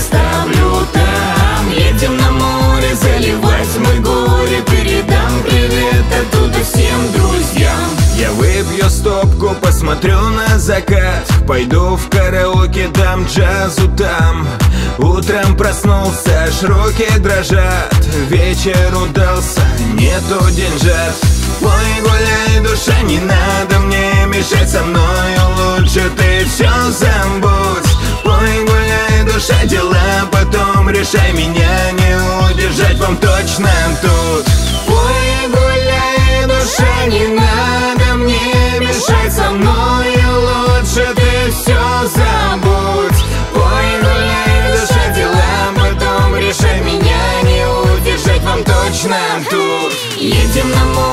оставлю там. Едем на море заливать мой горе, передам привет оттуда всем друзьям. Я выпью стопку, посмотрю на закат, пойду в караоке, дам джазу там. Утром проснулся, аж руки дрожат, вечер удался, нету деньжат. Ой, гуляй, душа, не надо мне мешать, со мною лучше ты все забудь. Ой, гуляй, душа, дела потом решай, меня не удержать вам точно тут. Ой, гуляй, душа, не надо мне мешать, со мною лучше ты все забудь. Ой, гуляй, душа, дела потом решай, меня не удержать вам точно тут. Едем на море